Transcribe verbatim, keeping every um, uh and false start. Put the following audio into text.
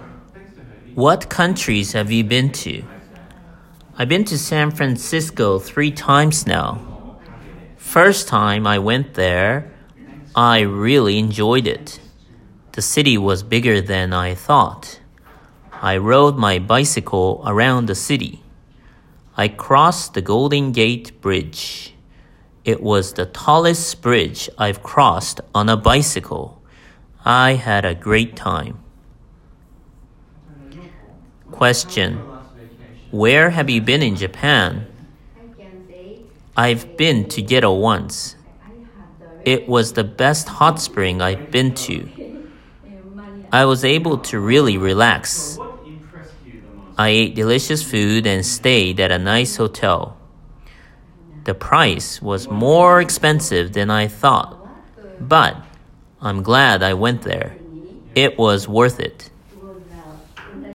What countries have you been to? I've been to San Francisco three times now. First time I went there, I really enjoyed it. The city was bigger than I thought. I rode my bicycle around the city. I crossed the Golden Gate Bridge. It was the tallest bridge I've crossed on a bicycle. I had a great time. Question: Where have you been in Japan? I've been to Gedo once. It was the best hot spring I've been to. I was able to really relax. I ate delicious food and stayed at a nice hotel. The price was more expensive than I thought, but I'm glad I went there. It was worth it.